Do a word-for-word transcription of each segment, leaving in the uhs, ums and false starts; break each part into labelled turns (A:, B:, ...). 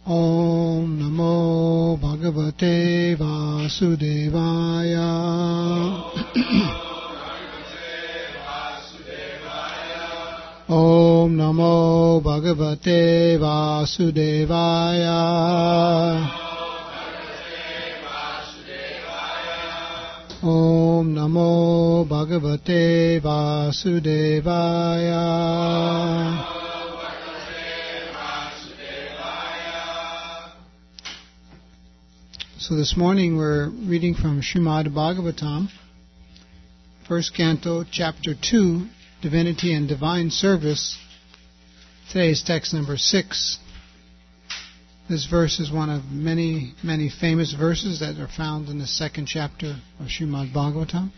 A: Om Namo Bhagavate Vasudevaya. Om Namo Bhagavate Vasudevaya. Om Namo Bhagavate Vasudevaya. So this morning we're reading from Srimad Bhagavatam, first canto, chapter two, Divinity and Divine Service. Today's text number six. This verse is one of many, many famous verses that are found in the second chapter of Srimad Bhagavatam.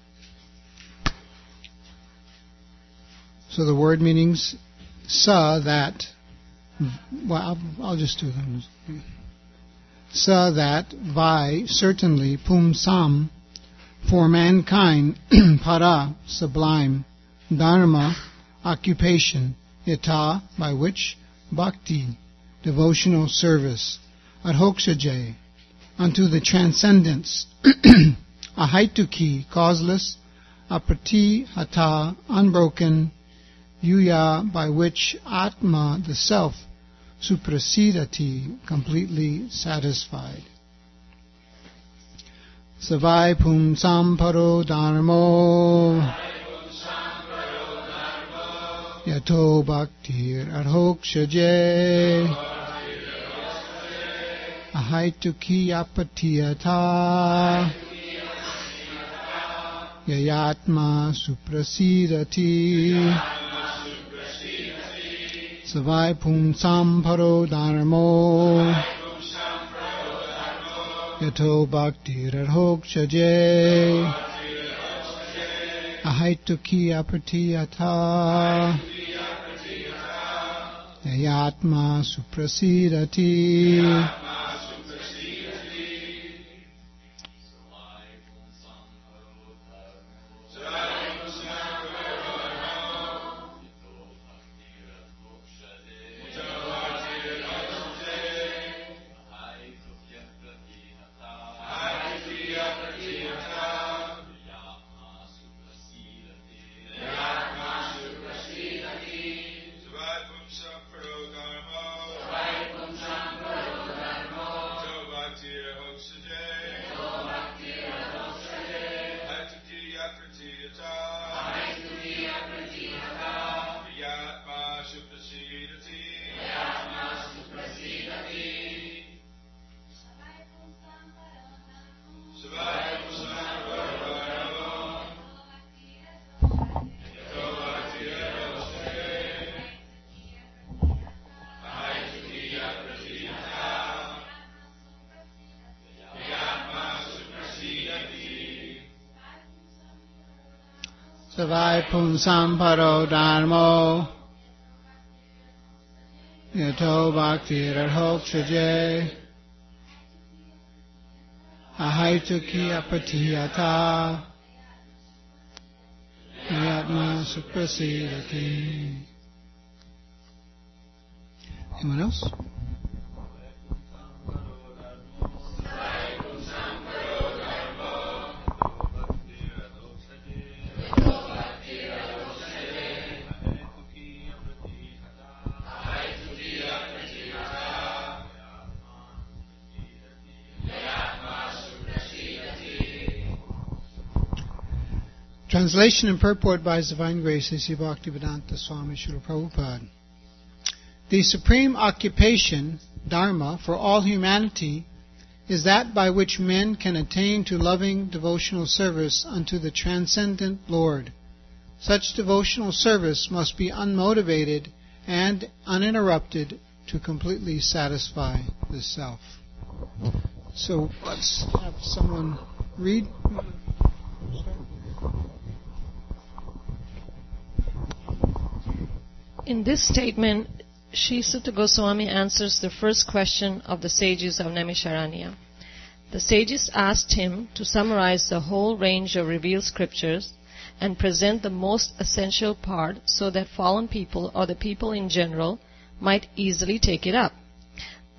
A: So the word meanings, sa, that, well, I'll, I'll just do them. Sa, that, vai, certainly, pum, sam, for mankind, para, sublime, dharma, occupation, yata, by which, bhakti, devotional service, adhokshaje, unto the transcendence, ahaituki, causeless, aprati hata, unbroken, yuya, by which atma, the self, suprasidati, completely satisfied. Savai pum samparo dharmo, yato bhaktir adhokshaje, ahaituki apatiyata, yayatma suprasidati. Savai pum samparo dharmo, yato bhaktir adhokshaje, ahaituki apatiyata, yayatma suprasidati. Savai pum samparo dharmo, yato bhaktir adhokshaje, ahaituki apatiyata, yatma suprasidati. Anyone else? Translation and purport by His Divine Grace, A C Bhaktivedanta Swami Srila Prabhupada. The supreme occupation, dharma, for all humanity is that by which men can attain to loving devotional service unto the transcendent Lord. Such devotional service must be unmotivated and uninterrupted to completely satisfy the self. So let's have someone read.
B: In this statement, Sri Sutta Goswami answers the first question of the sages of Naimisharanya. The sages asked him to summarize the whole range of revealed scriptures and present the most essential part so that fallen people or the people in general might easily take it up.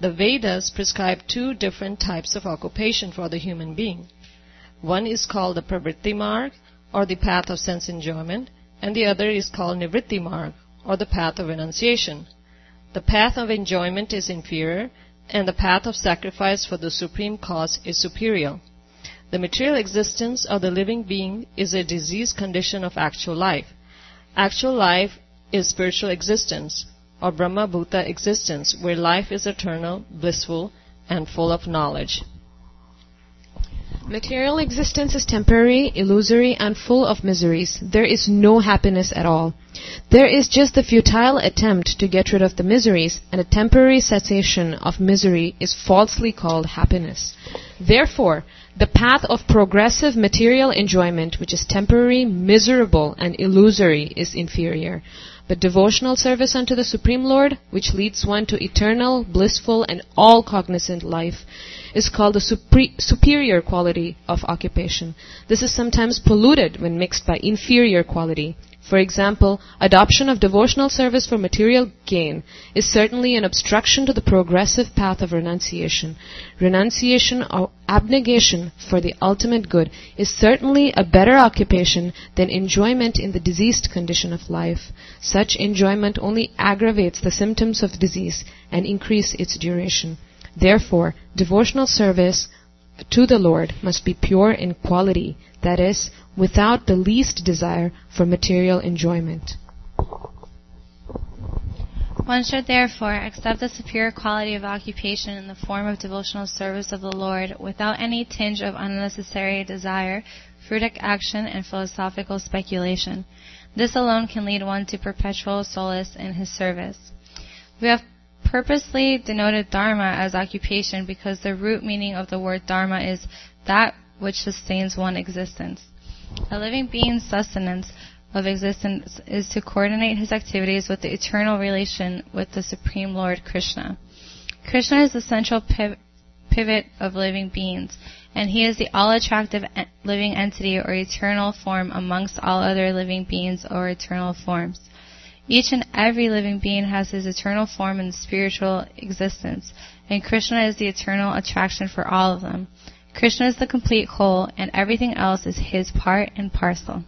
B: The Vedas prescribe two different types of occupation for the human being. One is called the pravritti marg, or the path of sense enjoyment, and the other is called nivritti marg, or the path of renunciation. The path of enjoyment is inferior, and the path of sacrifice for the supreme cause is superior. The material existence of the living being is a diseased condition of actual life. Actual life is spiritual existence, or Brahma Bhuta existence, where life is eternal, blissful, and full of knowledge.
C: Material existence is temporary, illusory, and full of miseries. There is no happiness at all. There is just the futile attempt to get rid of the miseries, and a temporary cessation of misery is falsely called happiness. Therefore, the path of progressive material enjoyment, which is temporary, miserable, and illusory, is inferior. But devotional service unto the Supreme Lord, which leads one to eternal, blissful, and all-cognizant life, is called the supre- superior quality of occupation. This is sometimes polluted when mixed by inferior quality. For example, adoption of devotional service for material gain is certainly an obstruction to the progressive path of renunciation. Renunciation or abnegation for the ultimate good is certainly a better occupation than enjoyment in the diseased condition of life. Such enjoyment only aggravates the symptoms of disease and increases its duration. Therefore, devotional service to the Lord must be pure in quality, that is, without the least desire for material enjoyment.
D: One should therefore accept the superior quality of occupation in the form of devotional service of the Lord without any tinge of unnecessary desire, fruitic action, and philosophical speculation. This alone can lead one to perpetual solace in his service. We have purposely denoted dharma as occupation because the root meaning of the word dharma is that which sustains one's existence. A living being's sustenance of existence is to coordinate his activities with the eternal relation with the Supreme Lord Krishna. Krishna is the central piv- pivot of living beings, and he is the all-attractive en- living entity or eternal form amongst all other living beings or eternal forms. Each and every living being has his eternal form in spiritual existence, and Krishna is the eternal attraction for all of them. Krishna is the complete whole, and everything else is his part and parcel.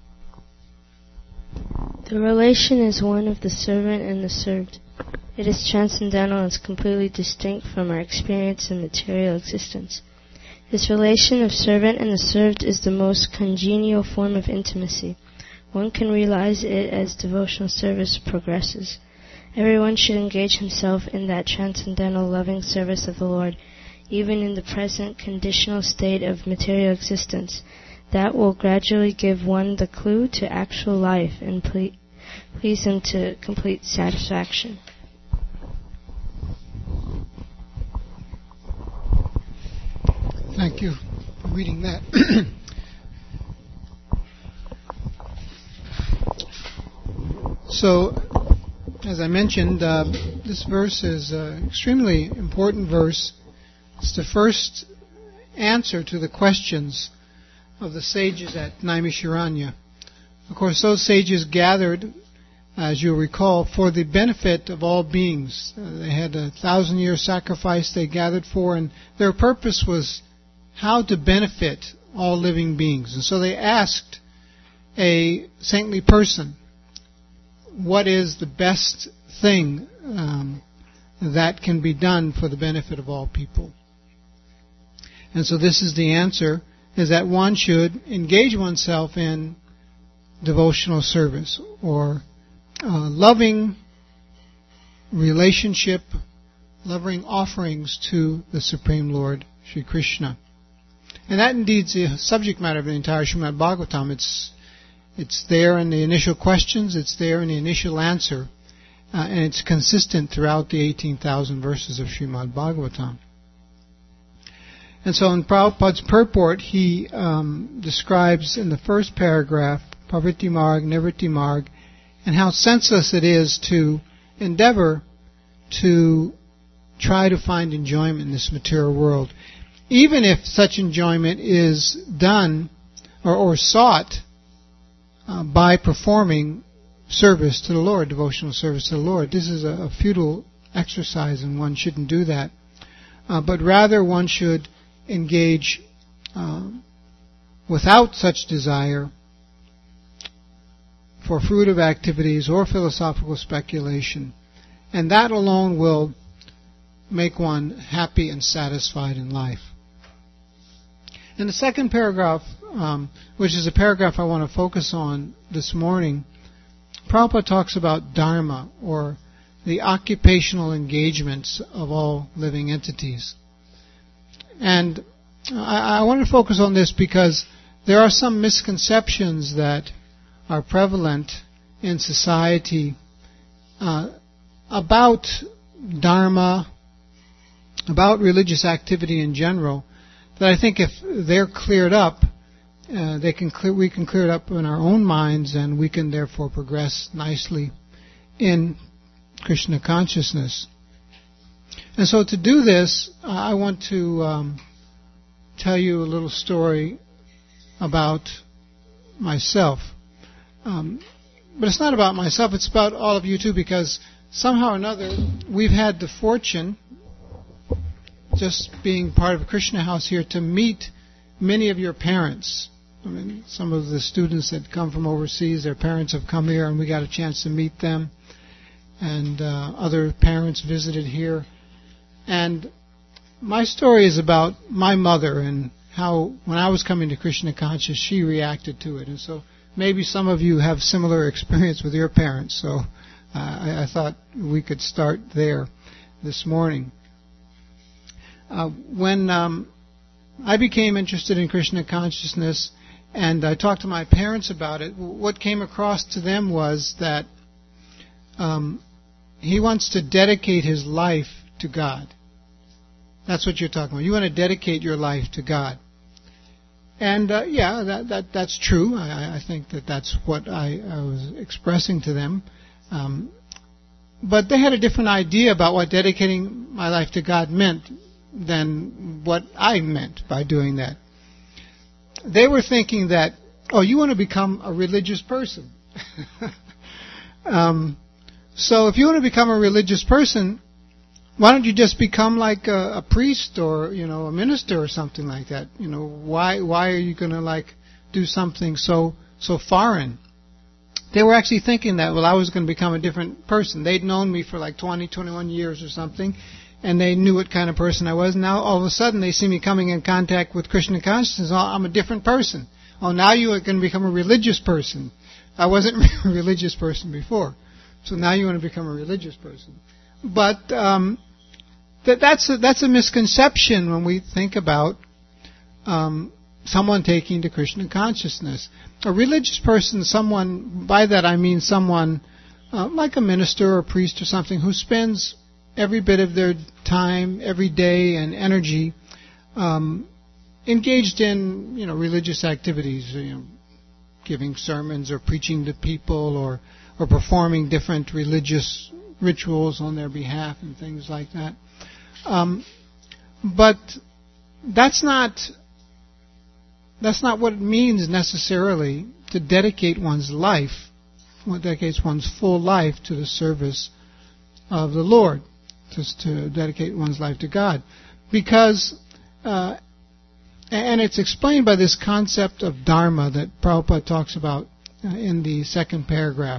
E: The relation is one of the servant and the served. It is transcendental and is completely distinct from our experience in material existence. This relation of servant and the served is the most congenial form of intimacy. One can realize it as devotional service progresses. Everyone should engage himself in that transcendental loving service of the Lord, even in the present conditional state of material existence. That will gradually give one the clue to actual life and ple- please him to complete satisfaction.
A: Thank you for reading that. So, as I mentioned, uh, this verse is an extremely important verse. It's the first answer to the questions of the sages at Naimisharanya. Of course, those sages gathered, as you'll recall, for the benefit of all beings. Uh, they had a thousand-year sacrifice they gathered for, and their purpose was how to benefit all living beings. And so they asked a saintly person, what is the best thing um, that can be done for the benefit of all people? And so this is the answer, is that one should engage oneself in devotional service or uh, loving relationship, loving offerings to the Supreme Lord, Sri Krishna. And that indeed is the subject matter of the entire Srimad Bhagavatam. It's It's there in the initial questions, it's there in the initial answer, uh, and it's consistent throughout the eighteen thousand verses of Srimad Bhagavatam. And so in Prabhupada's purport, he um, describes in the first paragraph, Pravritti Marg, Nivritti Marg, and how senseless it is to endeavor to try to find enjoyment in this material world. Even if such enjoyment is done or, or sought Uh, by performing service to the Lord, devotional service to the Lord. This is a, a futile exercise, and one shouldn't do that. uh, but rather one should engage uh, without such desire for fruitive activities or philosophical speculation, and that alone will make one happy and satisfied in life. In the second paragraph, um, which is a paragraph I want to focus on this morning, Prabhupada talks about dharma, or the occupational engagements of all living entities. And I, I want to focus on this because there are some misconceptions that are prevalent in society uh, about dharma, about religious activity in general, that I think if they're cleared up, uh, they can clear, we can clear it up in our own minds, and we can therefore progress nicely in Krishna consciousness. And so to do this, I want to um, tell you a little story about myself. Um, but it's not about myself, it's about all of you too, because somehow or another we've had the fortune, just being part of a Krishna house here, to meet many of your parents. I mean, some of the students that come from overseas, their parents have come here and we got a chance to meet them. And uh, other parents visited here. And my story is about my mother and how, when I was coming to Krishna conscious, she reacted to it. And so maybe some of you have similar experience with your parents. So uh, I, I thought we could start there this morning. Uh, when um, I became interested in Krishna consciousness and I talked to my parents about it, what came across to them was that um, he wants to dedicate his life to God. That's what you're talking about. You want to dedicate your life to God. And uh, yeah, that, that that's true. I, I think that that's what I, I was expressing to them. Um, but they had a different idea about what dedicating my life to God meant than what I meant by doing that. They were thinking that, oh, you want to become a religious person. um, so if you want to become a religious person, why don't you just become like a, a priest or, you know, a minister or something like that? You know, why why are you going to like do something so so foreign? They were actually thinking that, well, I was going to become a different person. They'd known me for like twenty, twenty-one years or something, and they knew what kind of person I was. Now all of a sudden they see me coming in contact with Krishna consciousness. Oh, I'm a different person. Oh, now you are going to become a religious person. I wasn't a religious person before, so now you want to become a religious person. But um, that, that's a, that's a misconception when we think about um, someone taking to Krishna consciousness. A religious person, someone, by that I mean someone uh, like a minister or a priest or something who spends every bit of their time, every day, and energy um, engaged in, you know, religious activities, you know, giving sermons or preaching to people or or performing different religious rituals on their behalf and things like that. Um, but that's not that's not what it means necessarily to dedicate one's life, what dedicates one's full life to the service of the Lord, just to dedicate one's life to God. Because, uh, and it's explained by this concept of dharma that Prabhupada talks about uh, in the second paragraph.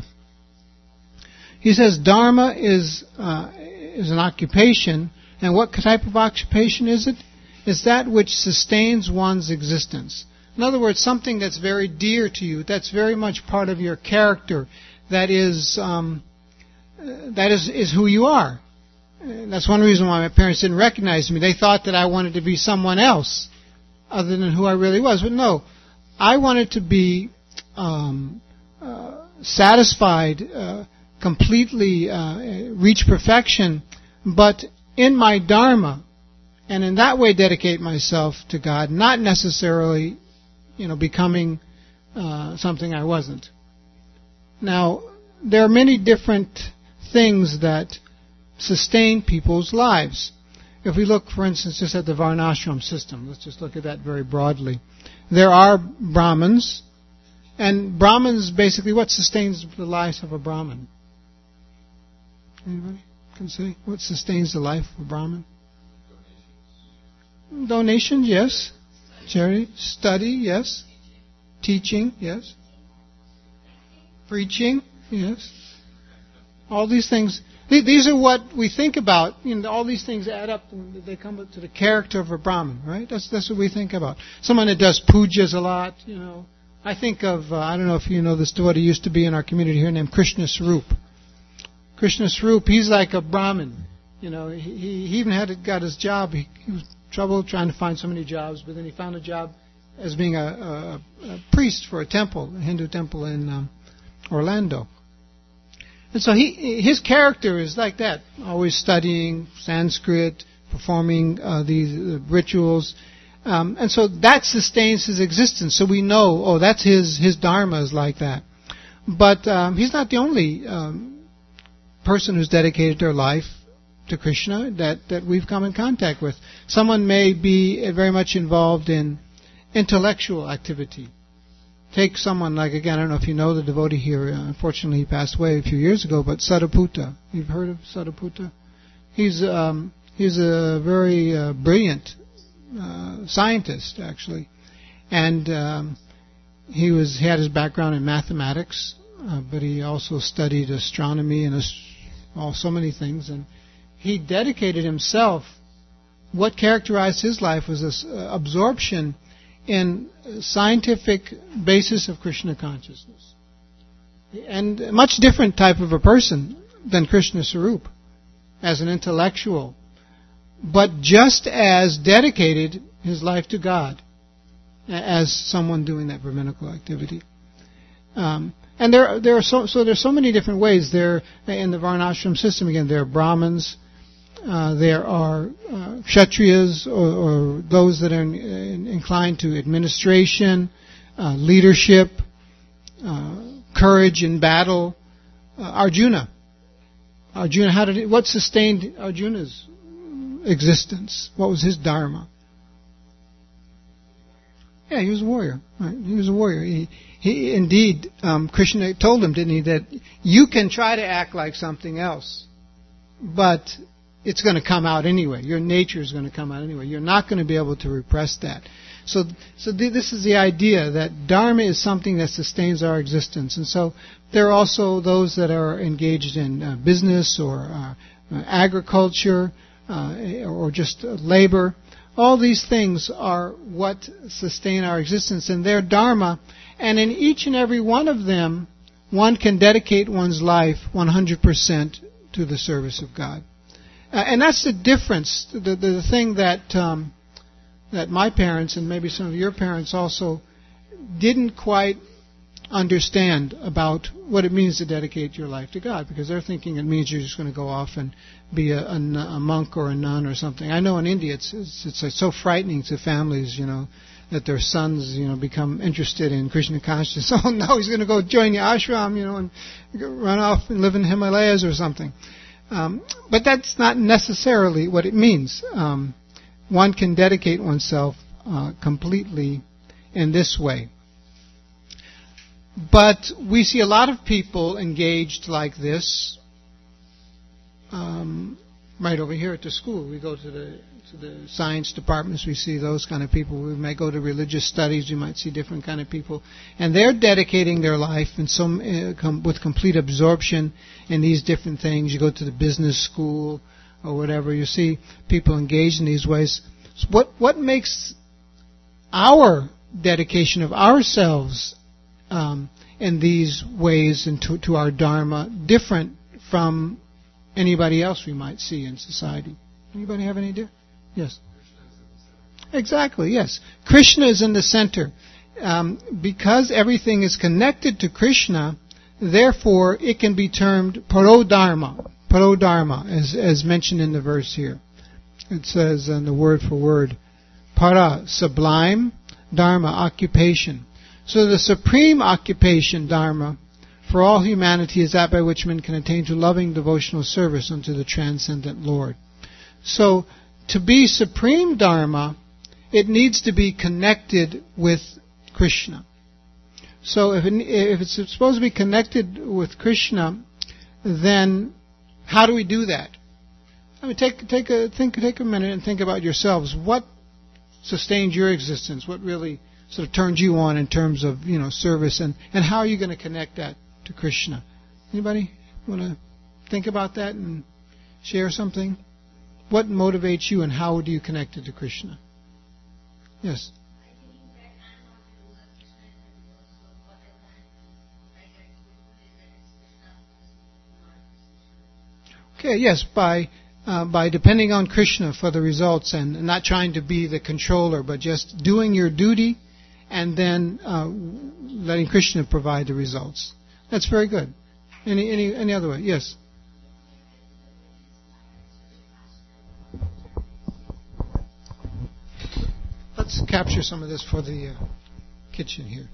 A: He says dharma is uh, is an occupation, and what type of occupation is it? It's that which sustains one's existence. In other words, something that's very dear to you, that's very much part of your character, that is um, that is, is who you are. That's one reason why my parents didn't recognize me. They thought that I wanted to be someone else other than who I really was. But no, I wanted to be um, uh, satisfied, uh, completely uh, reach perfection, but in my dharma, and in that way dedicate myself to God, not necessarily, you know, becoming uh, something I wasn't. Now, there are many different things that sustain people's lives. If we look, for instance, just at the Varnashram system, let's just look at that very broadly. There are Brahmins, and Brahmins, basically, what sustains the lives of a Brahmin? Anybody can say? What sustains the life of a Brahmin? Donations, yes. Charity. Study, yes. Teaching, yes. Preaching, yes. All these things. These are what we think about. You know, all these things add up and they come up to the character of a Brahmin, right? That's that's what we think about. Someone that does pujas a lot, you know. I think of, uh, I don't know if you know this devotee used to be in our community here named Krishna Swarup. Krishna Swarup, he's like a Brahmin. You know, he, he even had got his job. He, he was trouble trying to find so many jobs, but then he found a job as being a, a, a priest for a temple, a Hindu temple in um, Orlando. And so he, his character is like that, always studying Sanskrit, performing uh, these uh, rituals. Um, and so that sustains his existence. So we know, oh, that's his, his dharma is like that. But um, he's not the only um, person who's dedicated their life to Krishna that, that we've come in contact with. Someone may be very much involved in intellectual activity. Take someone like, again, I don't know if you know the devotee here, uh, unfortunately he passed away a few years ago, but Sariputta. You've heard of Sariputta? He's, um, he's a very uh, brilliant uh, scientist, actually. And um, he was he had his background in mathematics, uh, but he also studied astronomy and ast- all so many things. And he dedicated himself. What characterized his life was this uh, absorption in scientific basis of Krishna consciousness. And a much different type of a person than Krishna Swarup as an intellectual, but just as dedicated his life to God as someone doing that Brahminical activity. Um, and there, there are so, so there's so many different ways. There in the Varnashram system, again, there are Brahmins. Uh, there are uh, Kshatriyas, or, or those that are in, in, inclined to administration, uh, leadership, uh, courage in battle. Uh, Arjuna. Arjuna, how did it, what sustained Arjuna's existence? What was his dharma? Yeah, he was a warrior. Right? He was a warrior. He, he indeed, um, Krishna told him, didn't he, that you can try to act like something else, but it's going to come out anyway. Your nature is going to come out anyway. You're not going to be able to repress that. So, so th- this is the idea that dharma is something that sustains our existence. And so there are also those that are engaged in uh, business or uh, uh, agriculture uh, or just uh, labor. All these things are what sustain our existence, and they're dharma. And in each and every one of them, one can dedicate one's life one hundred percent to the service of God. Uh, and that's the difference, the, the, the thing that um, that my parents and maybe some of your parents also didn't quite understand about what it means to dedicate your life to God, because they're thinking it means you're just going to go off and be a, a, a monk or a nun or something. I know in India it's, it's it's like so frightening to families, you know, that their sons, you know, become interested in Krishna consciousness. Oh no, he's going to go join the ashram, you know, and run off and live in the Himalayas or something. Um, but that's not necessarily what it means. Um, one can dedicate oneself uh, completely in this way. But we see a lot of people engaged like this um, right over here at the school. We go to the to the science departments, we see those kind of people. We might go to religious studies, we might see different kind of people. And they're dedicating their life in some, uh, com- with complete absorption in these different things. You go to the business school or whatever, you see people engaged in these ways. So what, what makes our dedication of ourselves um, in these ways and to, to our dharma different from anybody else we might see in society? Anybody have any idea? Yes. Exactly, yes. Krishna is in the center. Um, because everything is connected to Krishna, therefore it can be termed parodharma. Parodharma, as, as mentioned in the verse here. It says in the word for word, para, sublime, dharma, occupation. So the supreme occupation, dharma, for all humanity is that by which men can attain to loving devotional service unto the transcendent Lord. So, to be supreme dharma, it needs to be connected with Krishna. So, if, it, if it's supposed to be connected with Krishna, then how do we do that? I mean, take take a think take a minute and think about yourselves. What sustained your existence? What really sort of turned you on in terms of, you know, service, and, and how are you going to connect that to Krishna? Anybody want to think about that and share something? What motivates you, and how do you connect it to Krishna? Yes. Okay, yes, by uh, by depending on Krishna for the results, and not trying to be the controller, but just doing your duty, and then uh, letting Krishna provide the results. That's very good. Any any any other way? Yes. Let's capture some of this for the uh, kitchen here.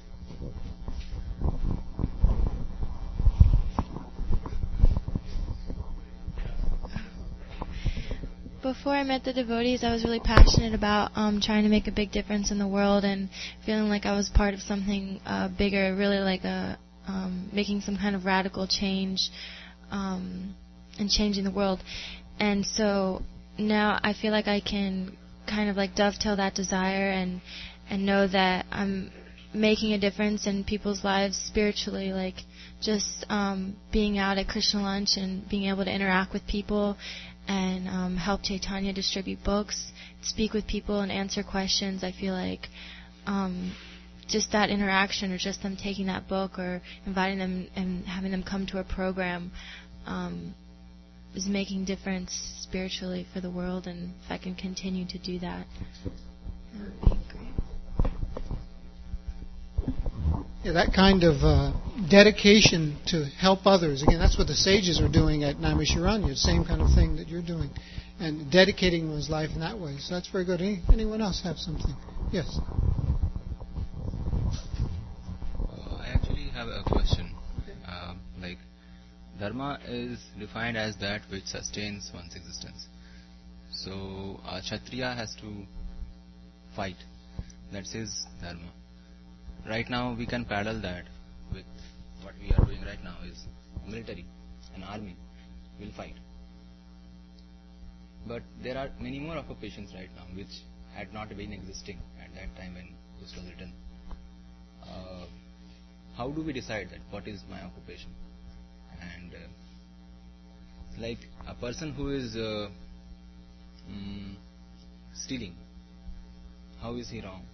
F: Before I met the devotees, I was really passionate about um, trying to make a big difference in the world and feeling like I was part of something uh, bigger, really like a, um, making some kind of radical change um, and changing the world. And so now I feel like I can kind of like dovetail that desire and and know that I'm making a difference in people's lives spiritually, like just um, being out at Krishna lunch and being able to interact with people and um, help Chaitanya distribute books, speak with people and answer questions. I feel like um, just that interaction, or just them taking that book or inviting them and having them come to a program um, is making difference spiritually for the world, and if I can continue to do that, that would be great.
A: Yeah, that kind of uh, dedication to help others. Again, that's what the sages are doing at Naimisharanya, the same kind of thing that you're doing, and dedicating one's life in that way. So that's very good. Any, anyone else have something? Yes.
G: Uh, I actually have a question. Uh, like, Dharma is defined as that which sustains one's existence. So, a Kshatriya has to fight. That's his Dharma. Right now, we can parallel that with what we are doing right now is military, an army will fight. But there are many more occupations right now which had not been existing at that time when this was written. Uh, how do we decide that what is my occupation? And uh, like a person who is uh, mm, stealing, how is he wrong?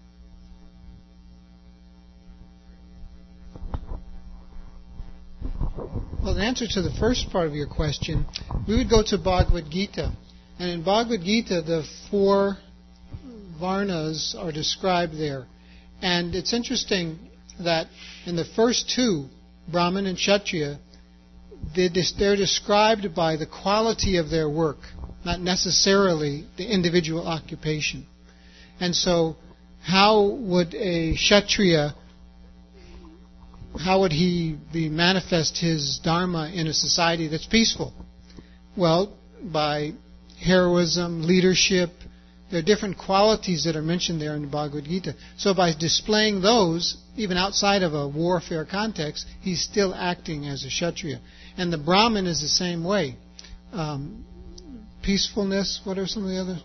A: Well, in answer to the first part of your question, we would go to Bhagavad Gita. And in Bhagavad Gita, the four varnas are described there. And it's interesting that in the first two, Brahman and Kshatriya, they're described by the quality of their work, not necessarily the individual occupation. And so, how would a Kshatriya, how would he be manifest his dharma in a society that's peaceful? Well, by heroism, leadership. There are different qualities that are mentioned there in the Bhagavad Gita. So by displaying those, even outside of a warfare context, he's still acting as a Kshatriya. And the Brahmin is the same way. Um, peacefulness, what are some of the others?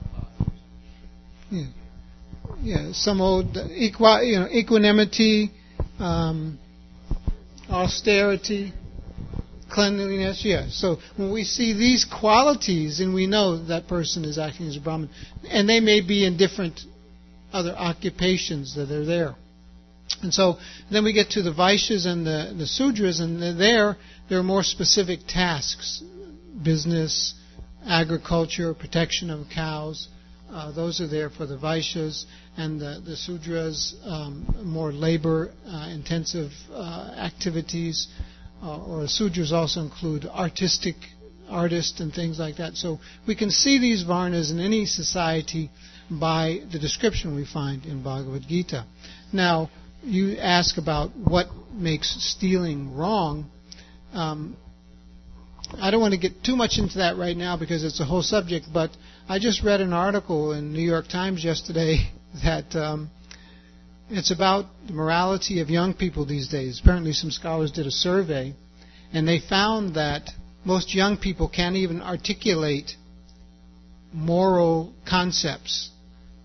A: Yeah, yeah some old equi, you know, equanimity, um, austerity, cleanliness, yeah. So when we see these qualities, and we know that person is acting as a Brahmin, and they may be in different other occupations that are there. And so then we get to the Vaishyas and the, the Sudras, and there there are more specific tasks: business, agriculture, protection of cows. Uh, those are there for the Vaishyas, and the, the Sudras, um, more labor-intensive uh, uh, activities. Uh, or Sudras also include artistic artists and things like that. So we can see these varnas in any society by the description we find in Bhagavad Gita. Now, you ask about what makes stealing wrong. Um, I don't want to get too much into that right now because it's a whole subject, but I just read an article in New York Times yesterday that um, it's about the morality of young people these days. Apparently some scholars did a survey, and they found that most young people can't even articulate moral concepts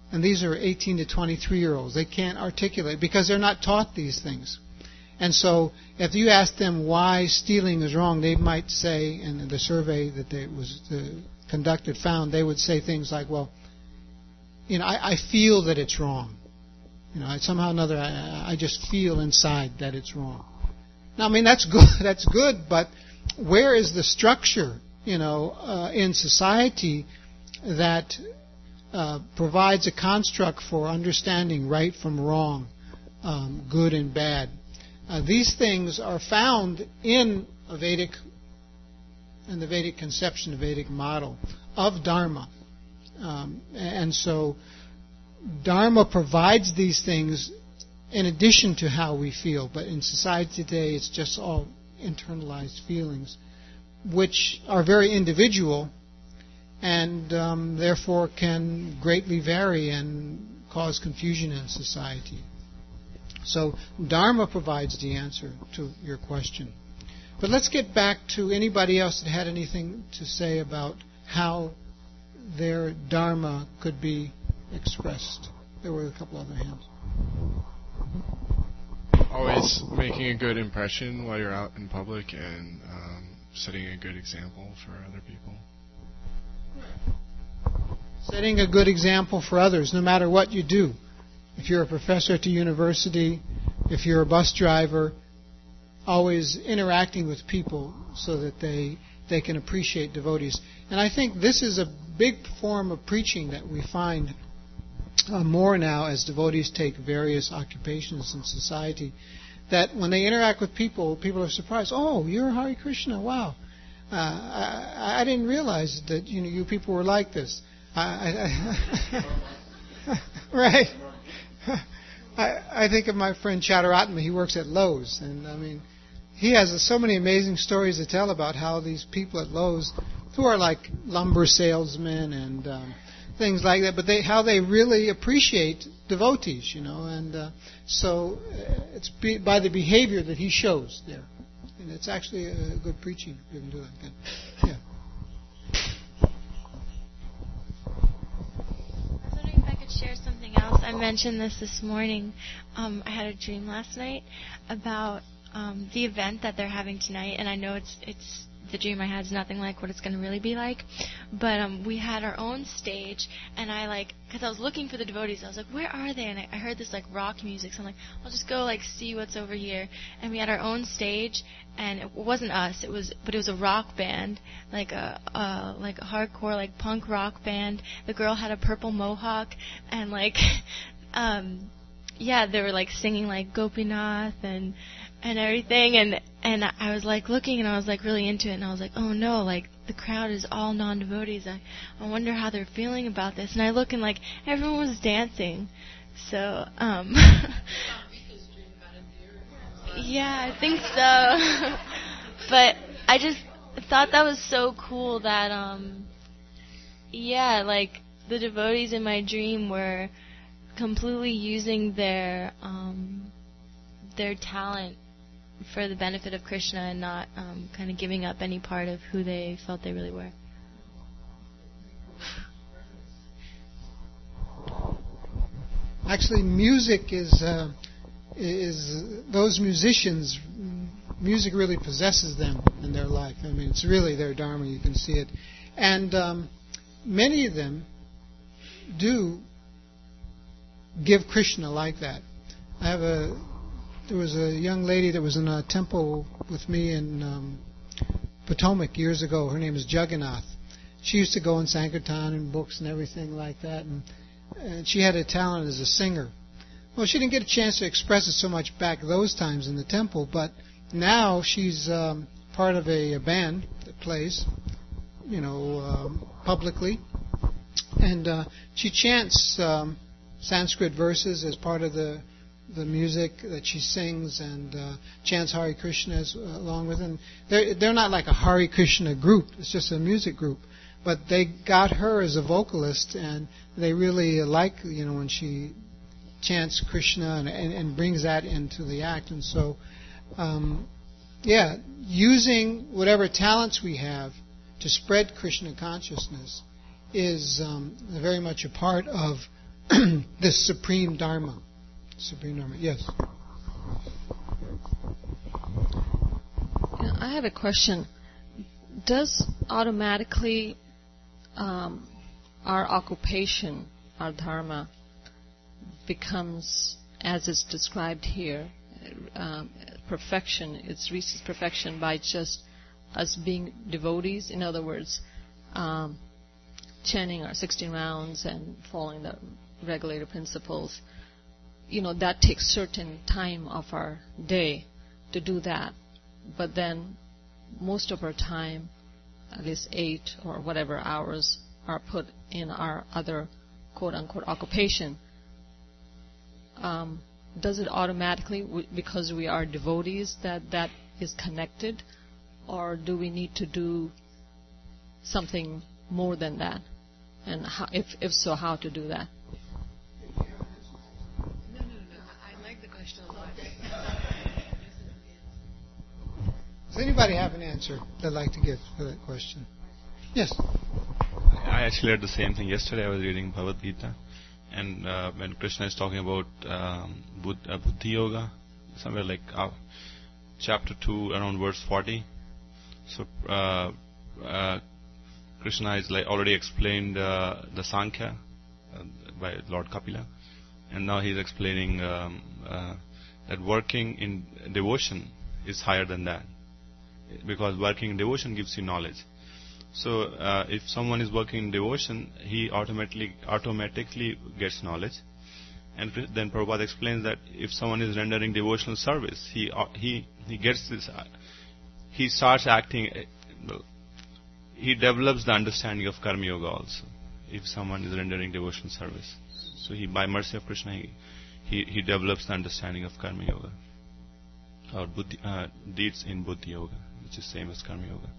A: And these are eighteen to twenty-three-year-olds. They can't articulate because they're not taught these things. And so if you ask them why stealing is wrong, they might say, and the survey that they was uh, conducted found, they would say things like, well, you know, I, I feel that it's wrong. You know, I, somehow or another, I, I just feel inside that it's wrong. Now, I mean, that's good, that's good, but where is the structure, you know, uh, in society that uh, provides a construct for understanding right from wrong, um, good and bad? Uh, these things are found in a Vedic, in the Vedic conception, the Vedic model of Dharma. Um, and so Dharma provides these things in addition to how we feel. But in society today, it's just all internalized feelings, which are very individual and um, therefore can greatly vary and cause confusion in society. So Dharma provides the answer to your question. But let's get back to anybody else that had anything to say about how their Dharma could be expressed. There were a couple other hands.
H: Always making a good impression while you're out in public and um, setting a good example for other people.
A: Setting a good example for others, no matter what you do. If you're a professor at the university, if you're a bus driver, always interacting with people so that they they can appreciate devotees. And I think this is a big form of preaching that we find uh, more now as devotees take various occupations in society, that when they interact with people, people are surprised. Oh, you're Hare Krishna, wow. Uh, I, I didn't realize that you know you people were like this. I, I, right. I, I think of my friend Chadaratma. He works at Lowe's, and I mean, he has so many amazing stories to tell about how these people at Lowe's, who are like lumber salesmen and um, things like that, but they how they really appreciate devotees, you know, and uh, so uh, it's be, by the behavior that he shows there, and it's actually a good preaching. You can do that. Good. Yeah.
F: Share something else. I mentioned this this morning. Um, I had a dream last night about um, the event that they're having tonight, and I know it's it's the dream I had is nothing like what it's going to really be like. But um, we had our own stage, and I like because I was looking for the devotees. I was like, where are they? And I, I heard this like rock music, so I'm like, I'll just go like see what's over here. And we had our own stage, and it wasn't us. It was, but it was a rock band, like a uh, like a hardcore like punk rock band. The girl had a purple mohawk, and like, um, yeah, they were like singing like Gopinath and and everything, and and I was like looking, and I was like really into it, and I was like, oh no, like the crowd is all non-devotees. I I wonder how they're feeling about this. And I look, and like everyone was dancing, so um. Yeah, I think so. But I just thought that was so cool that, um, yeah, like the devotees in my dream were completely using their um, their talent for the benefit of Krishna and not um, kind of giving up any part of who they felt they really were.
A: Actually, music is... Uh, is those musicians, music really possesses them in their life. I mean, it's really their dharma. You can see it. And um, many of them do give Krishna like that. I have a, there was a young lady that was in a temple with me in um, Potomac years ago. Her name is Jagannath. She used to go in Sankirtan and books and everything like that. And, and she had a talent as a singer. Well, she didn't get a chance to express it so much back those times in the temple, but now she's um, part of a, a band that plays, you know, um, publicly, and uh, she chants um, Sanskrit verses as part of the the music that she sings, and uh, chants Hare Krishna as, uh, along with it. And they're they're not like a Hare Krishna group; it's just a music group. But they got her as a vocalist, and they really like, you know, when she chants Krishna and, and, and brings that into the act. And so, um, yeah, using whatever talents we have to spread Krishna consciousness is um, very much a part of this supreme Dharma. Supreme Dharma. Yes.
B: Yeah, I have a question. Does automatically um, our occupation, our dharma, becomes, as is described here, um, perfection? It reaches perfection by just us being devotees. In other words, um, chanting our sixteen rounds and following the regulator principles. You know, that takes certain time of our day to do that. But then most of our time, at least eight or whatever hours, are put in our other quote-unquote occupation. Um, does it automatically, w- because we are devotees, that that is connected? Or do we need to do something more than that? And how, if, if so, how to do that?
C: No, no, no. I like the question a lot.
A: Does anybody have an answer they'd like to give for that question? Yes.
I: I actually had the same thing. Yesterday I was reading Bhagavad Gita, and uh, when Krishna is talking about um, Bud- uh, Buddhi Yoga, somewhere like uh, chapter two, around verse forty. So uh, uh, Krishna is like already explained uh, the Sankhya uh, by Lord Kapila, and now he's explaining um, uh, that working in devotion is higher than that, because working in devotion gives you knowledge. So uh, if someone is working in devotion, he automatically automatically gets knowledge. And then Prabhupada explains that if someone is rendering devotional service, he uh, he he gets this. Uh, he starts acting. Uh, he develops the understanding of Karma Yoga also. If someone is rendering devotional service, so he, by mercy of Krishna, he he, he develops the understanding of Karma Yoga or buddhi, uh, deeds in Buddhi Yoga, which is same as Karma Yoga.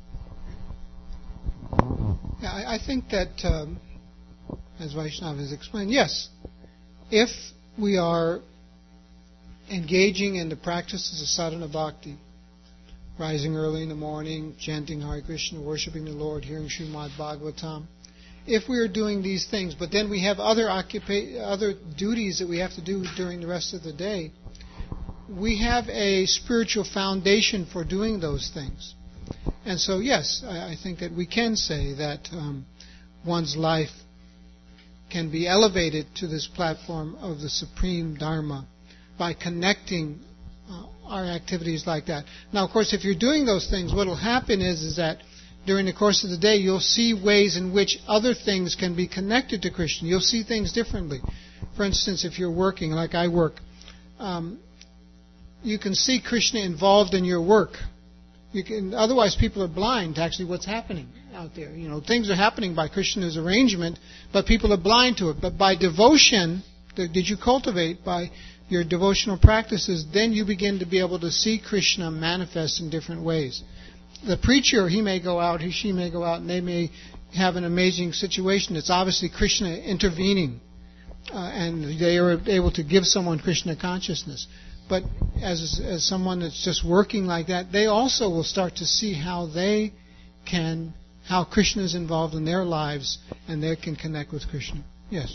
A: Yeah, I, I think that, um, as Vaishnava has explained, yes, if we are engaging in the practices of sadhana bhakti, rising early in the morning, chanting Hare Krishna, worshipping the Lord, hearing Srimad Bhagavatam, if we are doing these things, but then we have other occupa- other duties that we have to do during the rest of the day, we have a spiritual foundation for doing those things. And so, yes, I, I think that we can say that um, one's life can be elevated to this platform of the supreme Dharma by connecting uh, our activities like that. Now, of course, if you're doing those things, what will happen is, is that during the course of the day, you'll see ways in which other things can be connected to Krishna. You'll see things differently. For instance, if you're working, like I work, um, you can see Krishna involved in your work. You can, otherwise, people are blind to actually what's happening out there. You know, things are happening by Krishna's arrangement, but people are blind to it. But by devotion that did you cultivate, by your devotional practices, then you begin to be able to see Krishna manifest in different ways. The preacher, he may go out, he she may go out, and they may have an amazing situation. It's obviously Krishna intervening, uh, and they are able to give someone Krishna consciousness. But as as someone that's just working like that, they also will start to see how they can, how Krishna is involved in their lives, and they can connect with Krishna. Yes.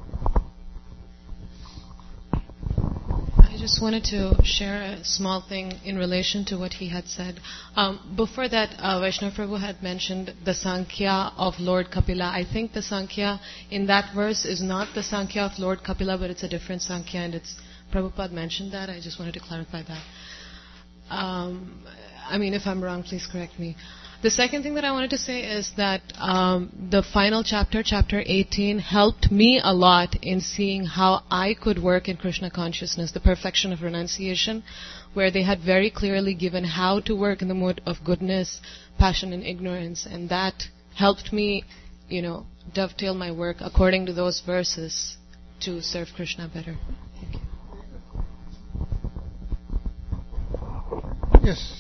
C: I just wanted to share a small thing in relation to what he had said. Um, before that, uh, Vaishnava Prabhu had mentioned the Sankhya of Lord Kapila. I think the Sankhya in that verse is not the Sankhya of Lord Kapila, but it's a different Sankhya, and it's Prabhupada mentioned that. I just wanted to clarify that. Um, I mean, if I'm wrong, please correct me. The second thing that I wanted to say is that um, the final chapter, chapter eighteen, helped me a lot in seeing how I could work in Krishna consciousness, the perfection of renunciation, where they had very clearly given how to work in the mode of goodness, passion, and ignorance, and that helped me, you know, dovetail my work according to those verses to serve Krishna better. Thank you.
A: Yes.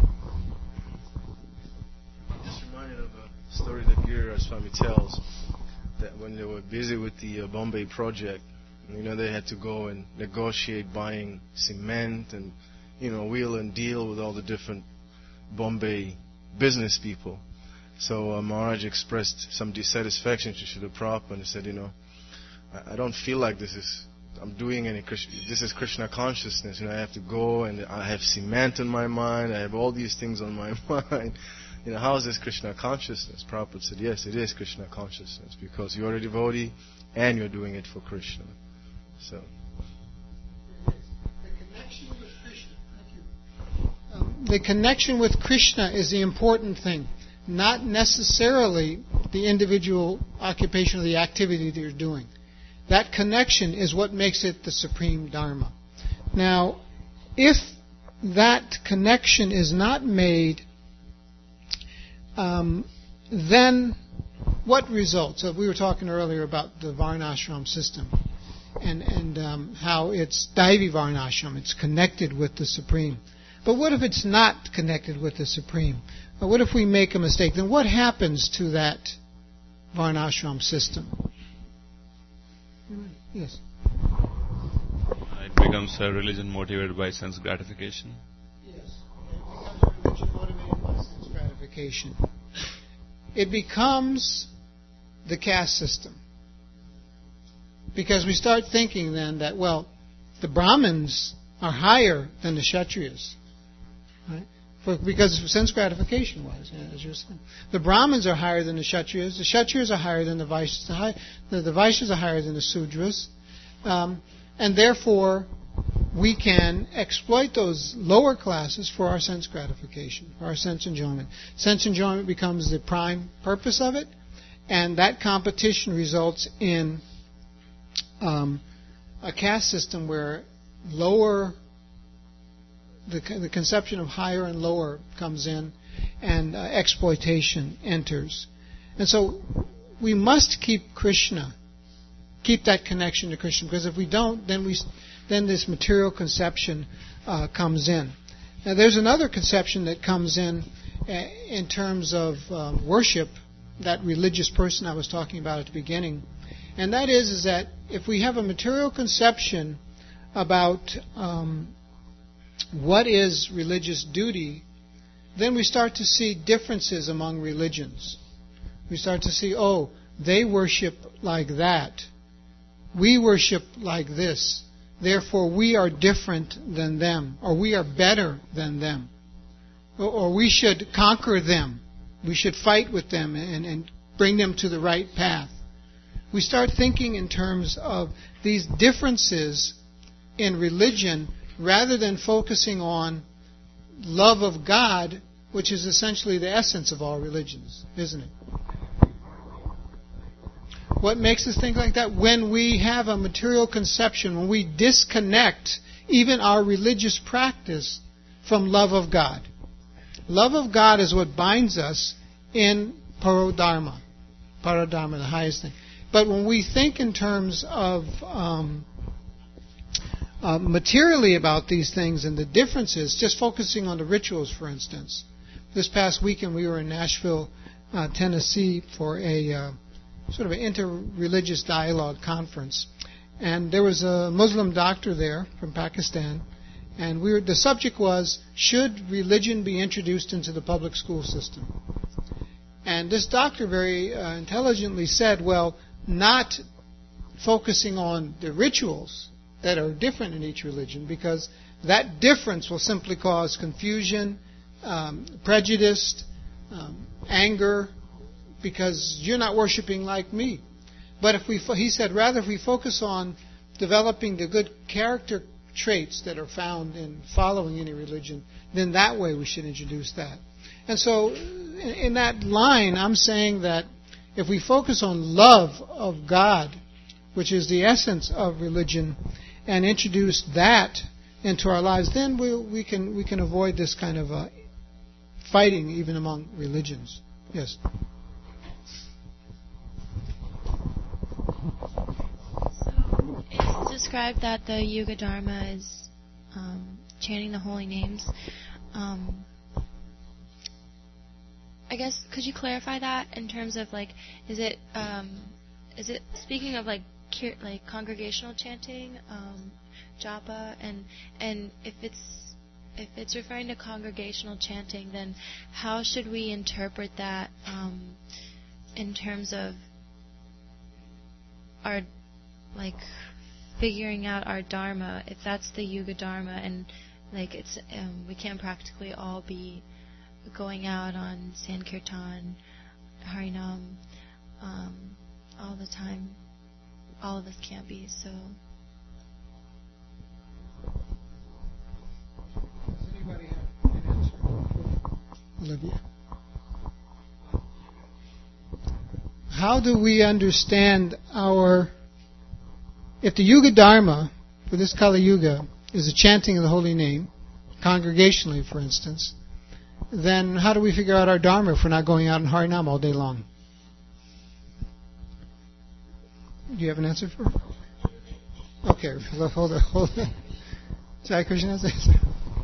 J: Just reminded of a story that Giriraj Swami tells, that when they were busy with the uh, Bombay project, you know, they had to go and negotiate buying cement and, you know, wheel and deal with all the different Bombay business people. So uh, Maharaj expressed some dissatisfaction to Srila Prabhupada and said, you know, I, I don't feel like this is I'm doing any Krishna, this is Krishna consciousness. You know, I have to go and I have cement in my mind. I have all these things on my mind. You know, how is this Krishna consciousness? Prabhupada said, yes, it is Krishna consciousness because you're a devotee and you're doing it for Krishna. So.
A: The connection with Krishna. Thank you. Um, the connection with Krishna is the important thing, not necessarily the individual occupation or the activity that you're doing. That connection is what makes it the supreme Dharma. Now, if that connection is not made, um, then what results? So we were talking earlier about the Varnashram system and, and um, how it's Daivi Varnashram, it's connected with the Supreme. But what if it's not connected with the Supreme? Or what if we make a mistake? Then what happens to that Varnashram system? Yes.
I: It becomes a religion motivated by sense gratification.
A: Yes. It becomes a religion motivated by sense gratification. It becomes the caste system. Because we start thinking then that, well, the Brahmins are higher than the Kshatriyas. Right? For, because sense gratification was, as you were saying. The Brahmins are higher than the Kshatriyas. The Kshatriyas are higher than the Vaishyas. The, high, the, the Vaishyas are higher than the Sudras. Um, and therefore, we can exploit those lower classes for our sense gratification, for our sense enjoyment. Sense enjoyment becomes the prime purpose of it, and that competition results in um, a caste system where lower... The, the conception of higher and lower comes in, and uh, exploitation enters. And so we must keep Krishna, keep that connection to Krishna, because if we don't, then we, then this material conception uh, comes in. Now there's another conception that comes in uh, in terms of uh, worship, that religious person I was talking about at the beginning, and that is, is that if we have a material conception about um, what is religious duty, then we start to see differences among religions. We start to see, oh, they worship like that. We worship like this. Therefore, we are different than them, or we are better than them. Or, or we should conquer them. We should fight with them and, and bring them to the right path. We start thinking in terms of these differences in religion rather than focusing on love of God, which is essentially the essence of all religions, isn't it? What makes us think like that? When we have a material conception, when we disconnect even our religious practice from love of God. Love of God is what binds us in parodharma. Parodharma, the highest thing. But when we think in terms of um, uh, materially about these things and the differences, just focusing on the rituals, for instance. This past weekend we were in Nashville, uh, Tennessee for a uh, sort of an inter-religious dialogue conference. And there was a Muslim doctor there from Pakistan. And we were, the subject was, should religion be introduced into the public school system? And this doctor very uh, intelligently said, well, not focusing on the rituals that are different in each religion, because that difference will simply cause confusion, um, prejudice, um, anger, because you're not worshiping like me. But if we, fo- he said, rather if we focus on developing the good character traits that are found in following any religion, then that way we should introduce that. And so in, in that line, I'm saying that if we focus on love of God, which is the essence of religion, and introduce that into our lives, then we, we can we can avoid this kind of uh, fighting even among religions. Yes.
F: So it's described that the Yuga Dharma is um, chanting the holy names. Um, I guess could you clarify that in terms of like, is it um, is it speaking of like cur- like congregational chanting, um, japa, and and if it's if it's referring to congregational chanting, then how should we interpret that um, in terms of our like figuring out our dharma, if that's the Yuga dharma, and like it's um, we can't practically all be going out on Sankirtan, Harinam, um, all the time. All of us can't be, so.
A: Does anybody have an answer? Olivia. How do we understand our, if the Yuga Dharma for this Kali Yuga is the chanting of the holy name, congregationally for instance, then how do we figure out our Dharma if we're not going out in Harinam all day long? Do you have an answer for it? Okay, hold on, hold on. Jai Krishna has an answer.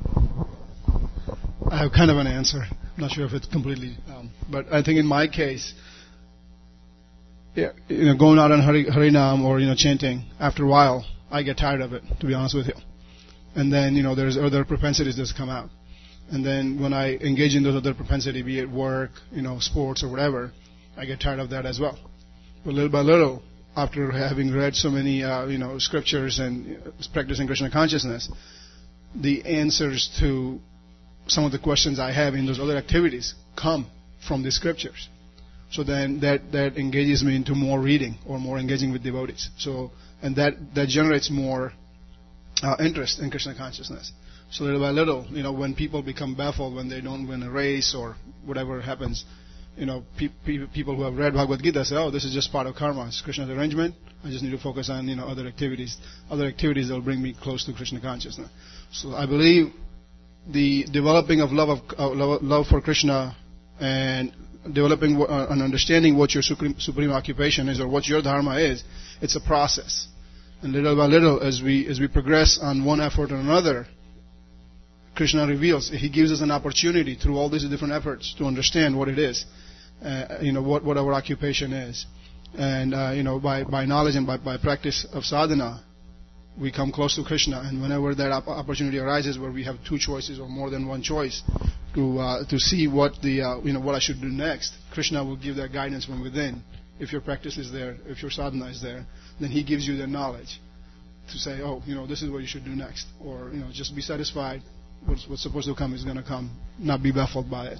K: I have kind of an answer. I'm not sure if it's completely, um, but I think in my case, yeah, you know, going out on Hari, Harinam or you know chanting, after a while, I get tired of it. To be honest with you, and then you know there's other propensities that come out, and then when I engage in those other propensities, be it work, you know, sports or whatever, I get tired of that as well. But little by little, after having read so many uh, you know scriptures and uh, practicing Krishna consciousness, the answers to some of the questions I have in those other activities come from the scriptures. So then that, that engages me into more reading or more engaging with devotees. So and that, that generates more uh, interest in Krishna consciousness. So little by little, you know, when people become baffled when they don't win a race or whatever happens, you know, pe- pe- people who have read Bhagavad Gita say, "Oh, this is just part of karma. It's Krishna's arrangement. I just need to focus on you know other activities, other activities that will bring me close to Krishna consciousness." So I believe the developing of love of uh, love, love for Krishna and developing uh, and understanding what your supreme, supreme occupation is or what your dharma is, it's a process. And little by little, as we as we progress on one effort or another, Krishna reveals. He gives us an opportunity through all these different efforts to understand what it is, uh, you know, what, what our occupation is. And, uh, you know, by, by knowledge and by, by practice of sadhana, we come close to Krishna. And whenever that op- opportunity arises where we have two choices or more than one choice to uh, to see what the, uh, you know, what I should do next, Krishna will give that guidance from within. If your practice is there, if your sadhana is there, then he gives you the knowledge to say, oh, you know, this is what you should do next. Or, you know, just be satisfied. What's, what's supposed to come is going to come. Not be baffled by it.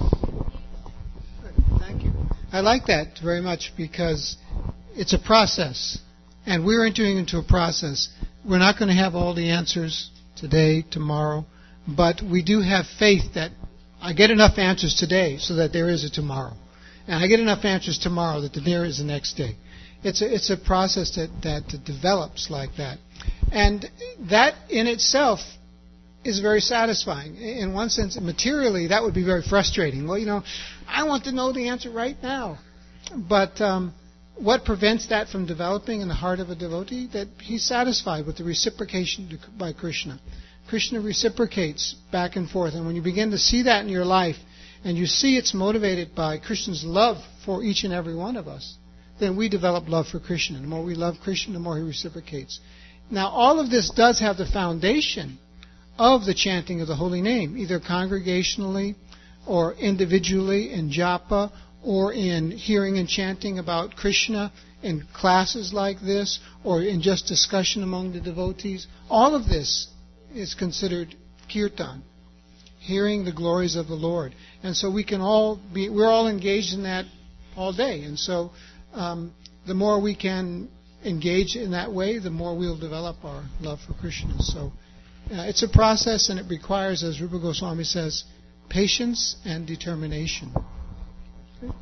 A: Thank you. I like that very much because it's a process. And we're entering into a process. We're not going to have all the answers today, tomorrow. But we do have faith that I get enough answers today so that there is a tomorrow. And I get enough answers tomorrow that there is the next day. It's a, it's a process that, that develops like that. And that in itself is very satisfying. In one sense, materially, that would be very frustrating. Well, you know, I want to know the answer right now. But um, what prevents that from developing in the heart of a devotee? That he's satisfied with the reciprocation by Krishna. Krishna reciprocates back and forth. And when you begin to see that in your life, and you see it's motivated by Krishna's love for each and every one of us, then we develop love for Krishna. The more we love Krishna, the more he reciprocates. Now, all of this does have the foundation of the chanting of the holy name, either congregationally or individually in japa or in hearing and chanting about Krishna in classes like this or in just discussion among the devotees. All of this is considered kirtan, hearing the glories of the Lord. And so we can all be, we're all engaged in that all day. And so um, the more we can engage in that way, the more we'll develop our love for Krishna. So uh, it's a process, and it requires, as Rupa Goswami says, patience and determination.
J: I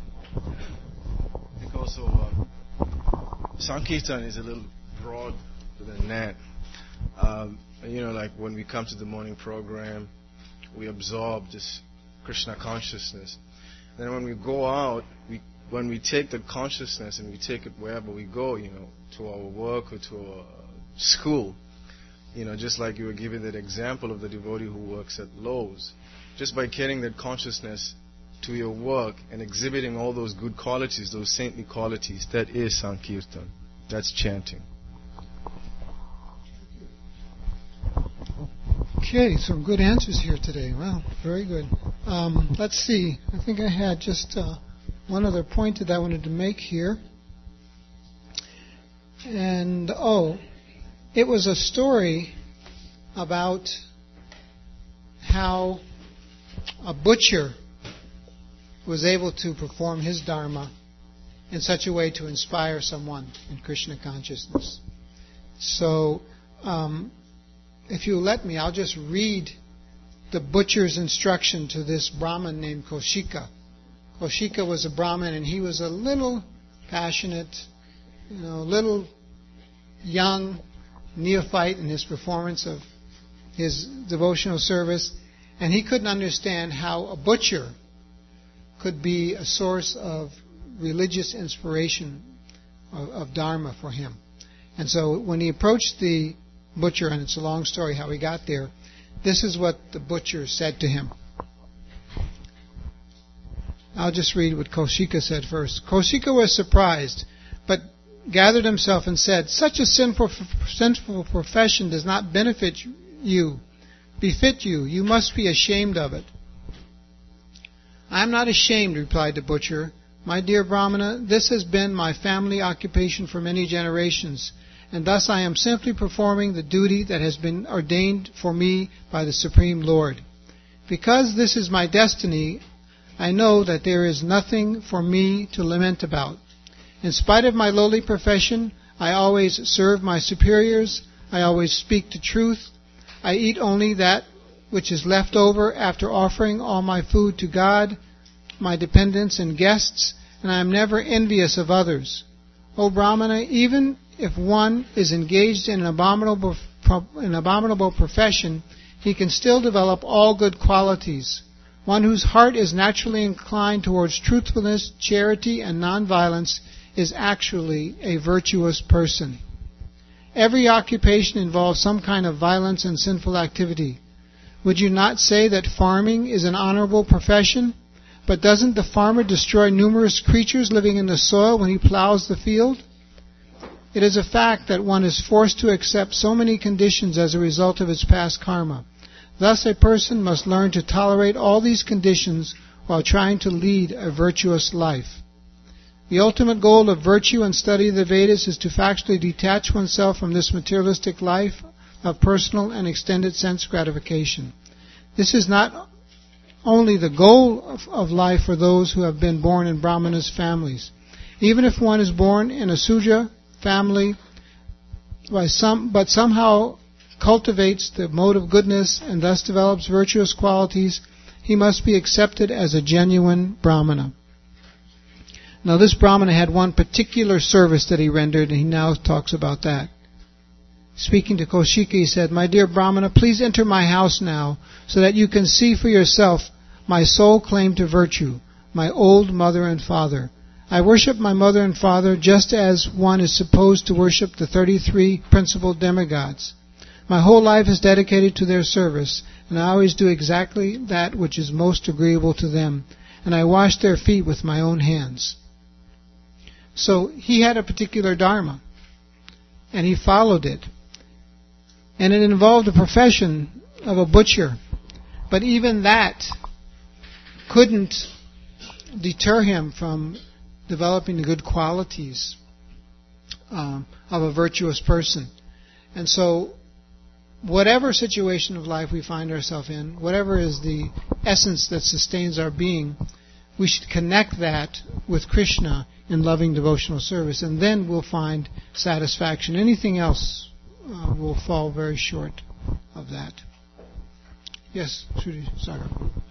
J: think also uh, Sankirtan is a little broad than that. Um, you know, like when we come to the morning program, we absorb this Krishna consciousness. Then when we go out, we when we take the consciousness and we take it wherever we go, you know, to our work or to our school, you know, just like you were giving that example of the devotee who works at Lowe's, just by carrying that consciousness to your work and exhibiting all those good qualities, those saintly qualities, that is Sankirtan. That's chanting.
A: Okay, some good answers here today. Wow, very good. Um, let's see. I think I had just uh, one other point that I wanted to make here. And, oh, it was a story about how a butcher was able to perform his dharma in such a way to inspire someone in Krishna consciousness. So, um, if you let me, I'll just read the butcher's instruction to this Brahmin named Kaushika. Kaushika was a Brahmin, and he was a little passionate, you know, little young neophyte in his performance of his devotional service, and he couldn't understand how a butcher could be a source of religious inspiration of, of Dharma for him. And so when he approached the butcher, and it's a long story how he got there, this is what the butcher said to him. I'll just read what Kaushika said first. Kaushika was surprised, but gathered himself and said, "Such a sinful, sinful profession does not benefit you, befit you. You must be ashamed of it." "I am not ashamed," replied the butcher. "My dear Brahmana, this has been my family occupation for many generations, and thus I am simply performing the duty that has been ordained for me by the Supreme Lord. Because this is my destiny, I know that there is nothing for me to lament about. In spite of my lowly profession, I always serve my superiors, I always speak the truth, I eat only that which is left over after offering all my food to God, my dependents and guests, and I am never envious of others. O Brahmana, even if one is engaged in an abominable, an abominable profession, he can still develop all good qualities. One whose heart is naturally inclined towards truthfulness, charity, and nonviolence is actually a virtuous person. Every occupation involves some kind of violence and sinful activity. Would you not say that farming is an honorable profession? But doesn't the farmer destroy numerous creatures living in the soil when he plows the field? It is a fact that one is forced to accept so many conditions as a result of his past karma. Thus a person must learn to tolerate all these conditions while trying to lead a virtuous life. The ultimate goal of virtue and study of the Vedas is to factually detach oneself from this materialistic life of personal and extended sense gratification. This is not only the goal of, of life for those who have been born in Brahmanas families. Even if one is born in a Sudra family, by some, but somehow cultivates the mode of goodness and thus develops virtuous qualities, he must be accepted as a genuine Brahmana. Now this Brahmana had one particular service that he rendered, and he now talks about that. Speaking to Kaushika, he said, "My dear Brahmana, please enter my house now, so that you can see for yourself my sole claim to virtue, my old mother and father. I worship my mother and father just as one is supposed to worship the thirty-three principal demigods. My whole life is dedicated to their service, and I always do exactly that which is most agreeable to them, and I wash their feet with my own hands." So he had a particular dharma, and he followed it. And it involved the profession of a butcher. But even that couldn't deter him from developing the good qualities um, of a virtuous person. And so whatever situation of life we find ourselves in, whatever is the essence that sustains our being, we should connect that with Krishna in loving devotional service, and then we'll find satisfaction. Anything else uh, will fall very short of that. Yes, Shri Sagar.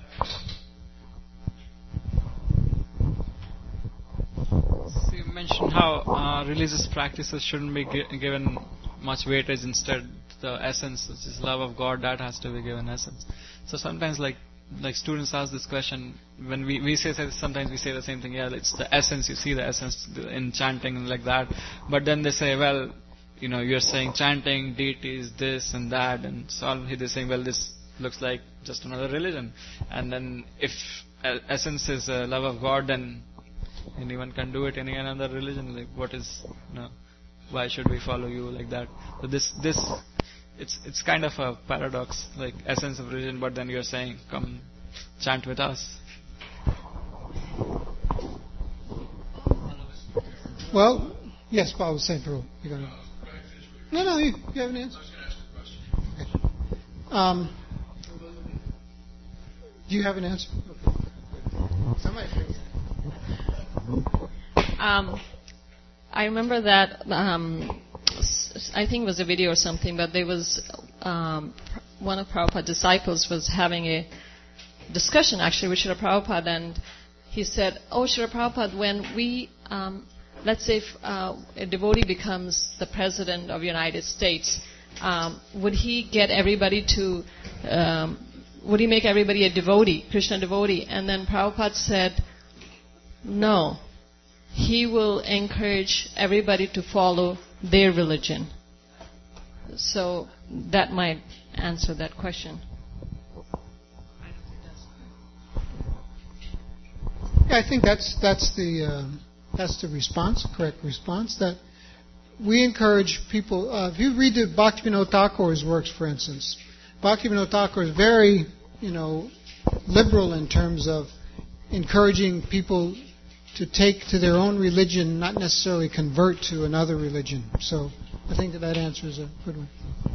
L: So you mentioned how uh, religious practices shouldn't be gi- given much weightage. Instead, the essence, which is love of God, that has to be given essence. So sometimes, like like students ask this question when we, we say sometimes we say the same thing. Yeah, it's the essence. You see the essence in chanting and like that. But then they say, well, you know, you're saying chanting, deities, this and that, and so all they're saying, well, this looks like just another religion. And then if essence is uh, love of God, then anyone can do it in any another religion. Like, what is, you know, why should we follow you like that? So this this. It's it's kind of a paradox, like essence of religion, but then you're saying, come chant with us.
A: Well, Yes, Paul was saying Peru. You're gonna... No, no, you, you have an answer. Okay. Um, do you have an answer? Somebody.
B: Um, I remember that. Um, I think it was a video or something, but there was um, one of Prabhupada's disciples was having a discussion actually with Srila Prabhupada, and he said, "Oh, Srila Prabhupada, when we, um, let's say, if, uh, a devotee becomes the president of the United States, um, would he get everybody to, um, would he make everybody a devotee, Krishna devotee?" And then Prabhupada said, "No, he will encourage everybody to follow their religion." So that might answer that question.
A: Yeah, I think that's that's the uh, that's the response, correct response. That we encourage people. Uh, if you read the Bhaktivinoda Thakur's works, for instance, Bhaktivinoda Thakur is very, you know, liberal in terms of encouraging people to take to their own religion, not necessarily convert to another religion. So I think that that answer is a good one.